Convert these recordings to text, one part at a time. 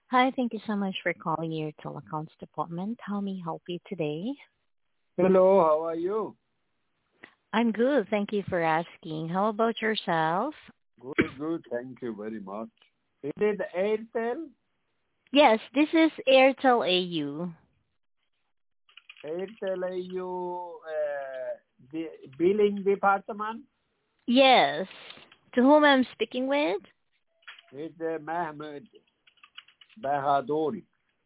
Hi, thank you so much for calling your telecoms department. How may I help you today? Hello, how are you? I'm good. Thank you for asking. How about yourself? Good, good. Thank you very much. Is it Airtel? Yes, this is Airtel AU. Airtel AU the billing department? Yes. To whom I'm speaking with? It's Mehmet Bahadori.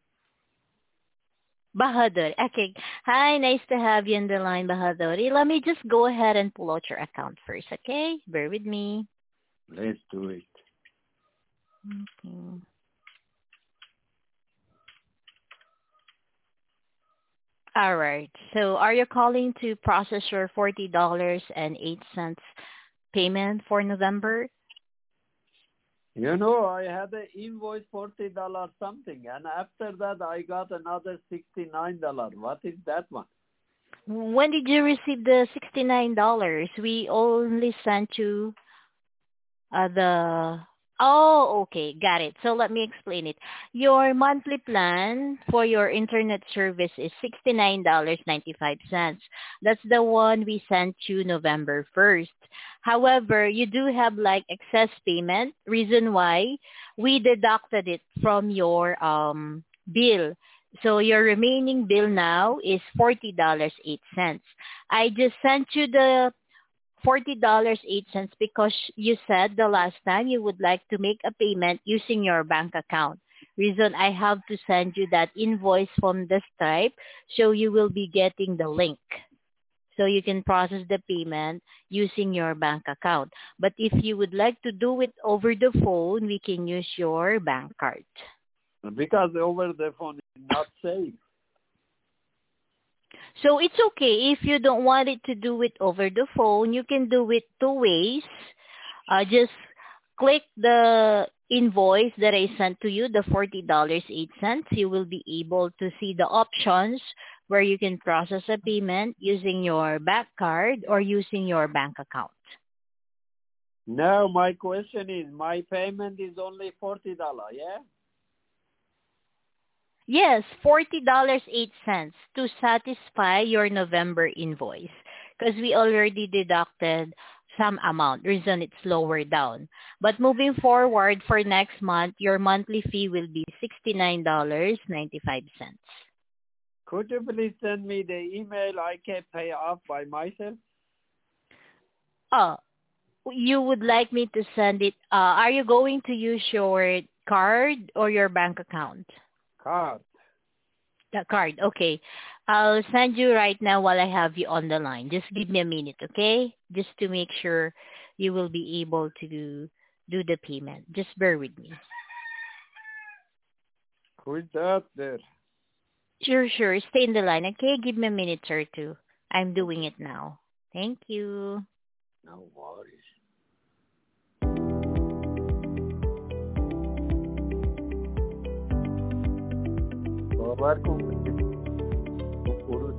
Bahadur. Okay. Hi, nice to have you on the line, Bahaduri. Let me just go ahead and pull out your account first, okay? Bear with me. Let's do it. Okay. All right. So are you calling to process your $40.08 payment for November? You know, I had an invoice $40 something, and after that I got another $69. What is that one? When did you receive the $69? We only sent you the... Oh, okay. Got it. So let me explain it. Your monthly plan for your internet service is $69.95. That's the one we sent you November 1st. However, you do have like excess payment. Reason why we deducted it from your bill. So your remaining bill now is $40.08. I just sent you the $40.08 because you said the last time you would like to make a payment using your bank account. Reason I have to send you that invoice from the Stripe, so you will be getting the link. So you can process the payment using your bank account. But if you would like to do it over the phone, we can use your bank card. Because over the phone is not safe. So it's okay if you don't want it to do it over the phone. You can do it two ways. Just click the invoice that I sent to you, the $40.08. You will be able to see the options where you can process a payment using your bank card or using your bank account. Now my question is, my payment is only $40, yeah? Yes, $40.08 to satisfy your November invoice because we already deducted some amount. Reason it's lower down. But moving forward for next month, your monthly fee will be $69.95. Could you please send me the email I can pay off by myself? Oh, you would like me to send it. Are you going to use your card or your bank account? Card. The card. Okay. I'll send you right now while I have you on the line. Just give me a minute, okay? Just to make sure you will be able to do the payment. Just bear with me. Who is that there? Sure, sure. Stay in the line, okay? Give me a minute or two. I'm doing Okay. it now. Thank you. No worries. Babar ko puro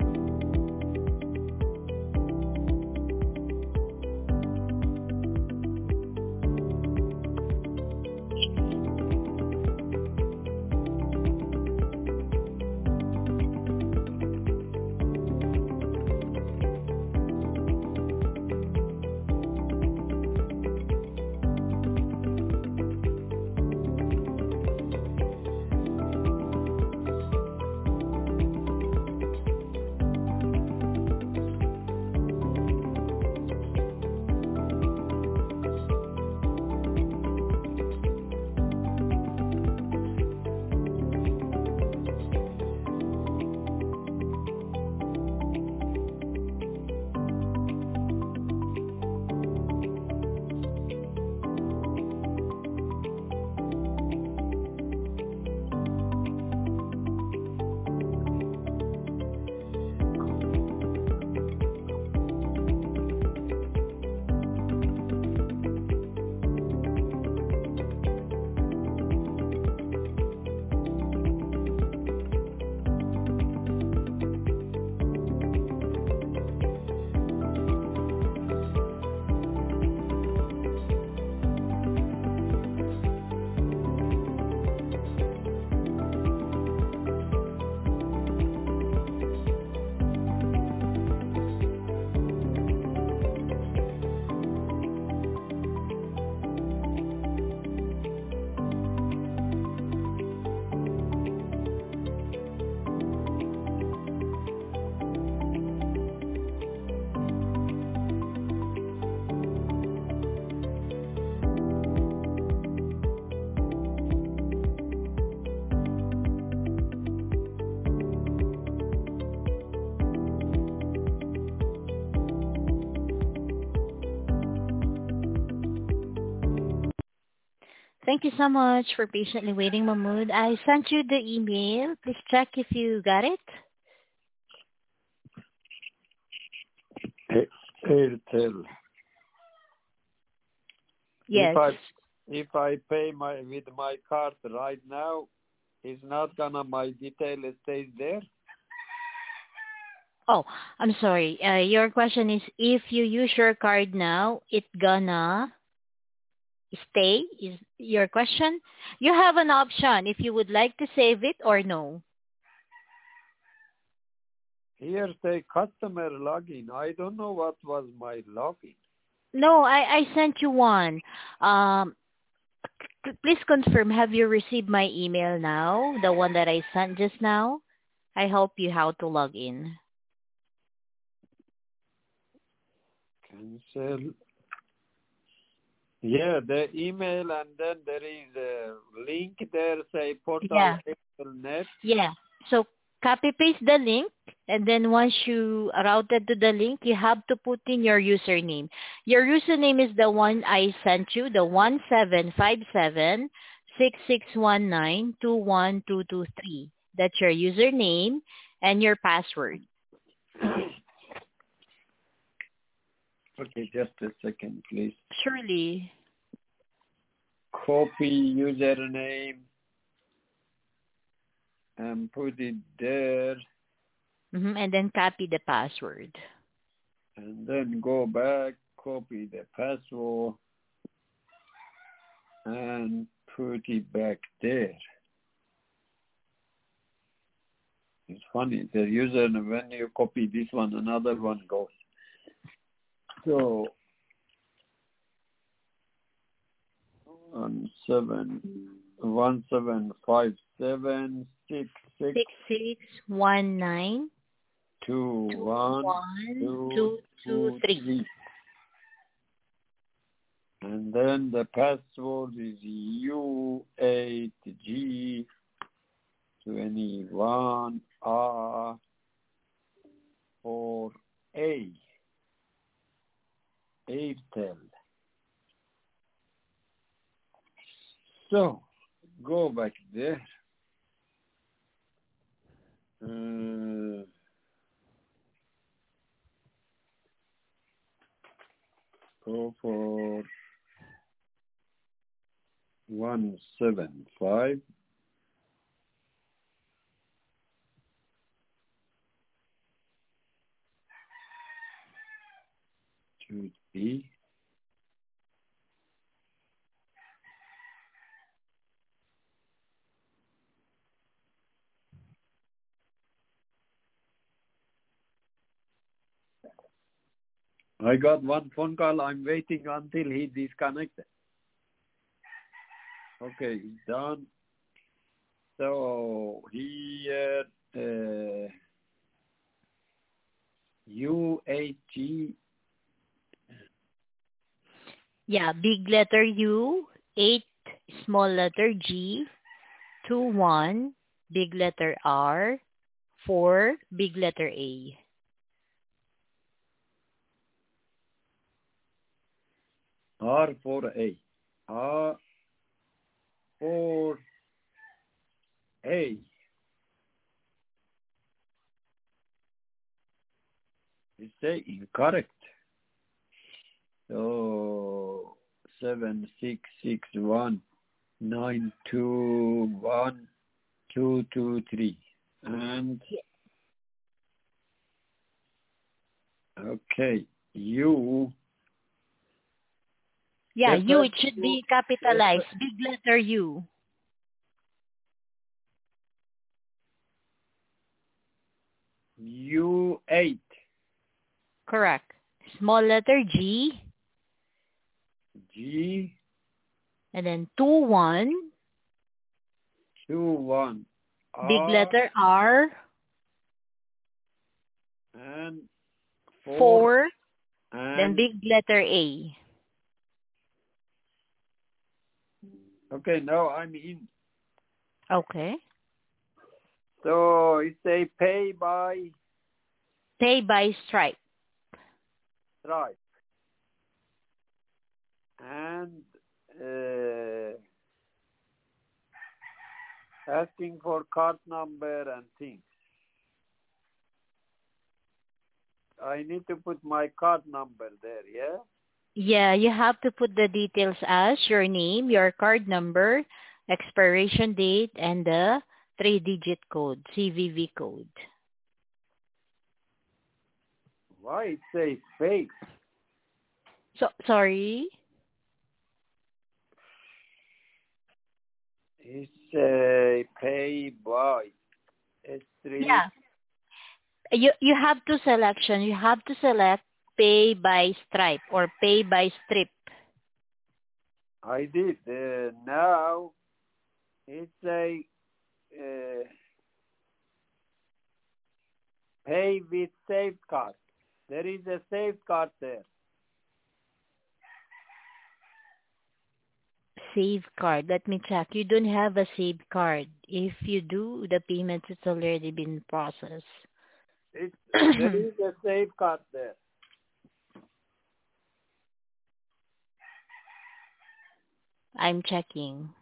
Thank you so much for patiently waiting, Mahmood. I sent you the email. Please check if you got it. Airtel. Yes. If I pay with my card right now, it's not gonna my detail stays there. Oh, I'm sorry. Your question is if you use your card now, it gonna stay? Is your question? You have an option if you would like to save it or no. Here say customer login. I don't know what was my login. No, I sent you one. Please confirm, have you received my email now? The one that I sent just now? I help you how to log in. Cancel. Yeah, the email and then there is a link there say portal Yeah. net. Yeah. So copy paste the link and then once you routed to the link, you have to put in your username. Your username is the one I sent you, the 1757-6619-21223. That's your username and your password. Okay, just a second, please. Surely. Copy username and put it there. And then copy the password. And then go back, copy the password, and put it back there. It's funny, the user, when you copy this one, another one goes. So, 1757 6619 21223. And then the password is U8G21R4A. Airtel. So, go back there. Go for 175. Should be. I got one phone call. I'm waiting until he disconnected. Okay, it's done. So here, U8G. Yeah, big letter U, 8 small letter G, 21 big letter R, 4 big letter A. R4A. R4A. It's say incorrect. So 7619212223 and okay, U. Yeah, U, it should be capitalized. Big letter U. U8. Correct. Small letter G. G. And then 21. 21. Big letter R. And 4. And Then big letter A. okay, now I'm in. Okay. So it say pay by Stripe. Stripe. And asking for card number and things. I need to put my card number there, yeah? Yeah, you have to put the details as your name, your card number, expiration date, and the three-digit code, CVV code. Why it says fake? So sorry. It's a pay by S3. Yeah, you have two selection. You have to select pay by stripe or pay by strip. I did. Now it's a pay with saved card. There is a saved card there. Save card. Let me check. You don't have a save card. If you do, the payment has already been processed. There is a saved card there. I'm checking.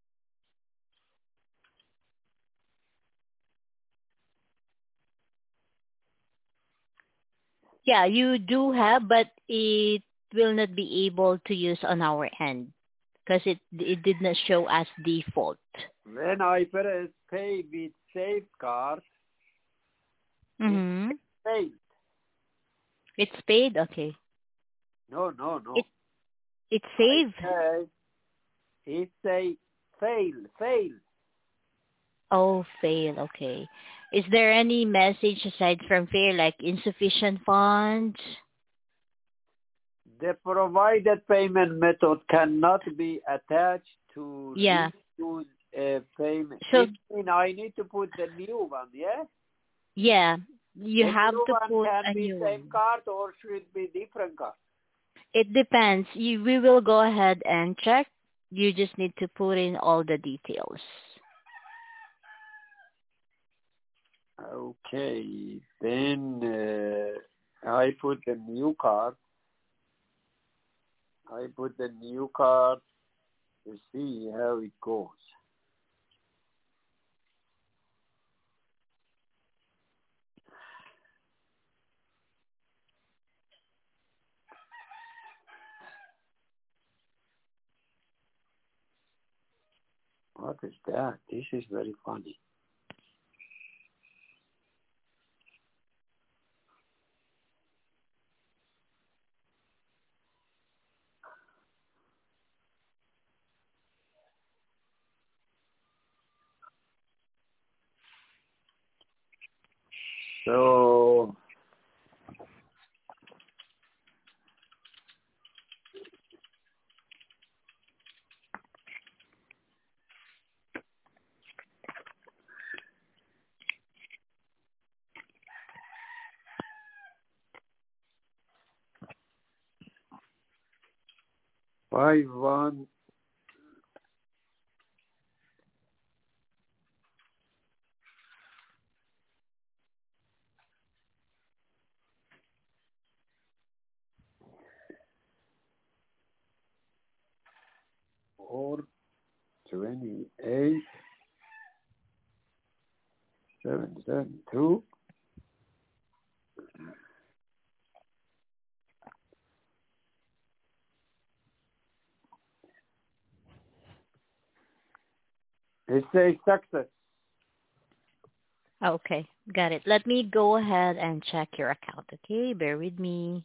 Yeah, you do have, but it will not be able to use on our end because it did not show as default. When I press pay with saved card, Mm-hmm. it's paid. It's paid. Okay. No. It's saved. It's a fail. Oh, fail. Okay. Is there any message aside from fail, like insufficient funds? The provided payment method cannot be attached to Yeah. a payment. So It means I need to put the new one, yeah? yeah, you The have new to one put can a be new same one. card or should be different card. It depends. We will go ahead and check. You just need to put in all the details. Okay, then I put the new card. I put the new card to see how it goes. What is that? This is very funny. So, five one four 28 772. It's a success. Okay, got it. Let me go ahead and check your account. Okay, bear with me.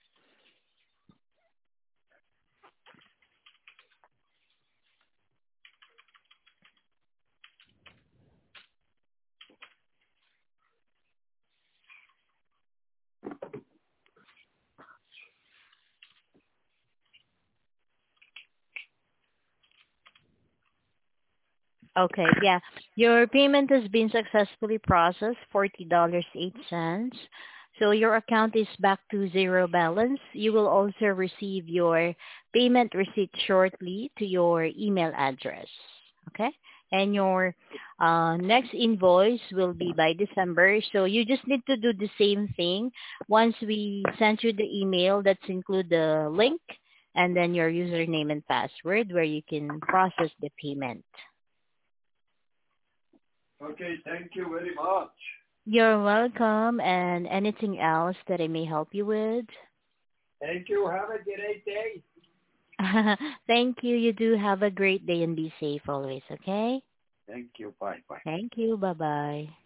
Okay, yeah. Your payment has been successfully processed, $40.08. So your account is back to zero balance. You will also receive your payment receipt shortly to your email address. Okay? And your next invoice will be by December. So you just need to do the same thing. Once we send you the email, that's include the link and then your username and password where you can process the payment. Okay, thank you very much. You're welcome. And anything else that I may help you with? Thank you. Have a great day. Thank you. You do have a great day and be safe always, okay? Thank you. Bye. Bye. Thank you. Bye-bye.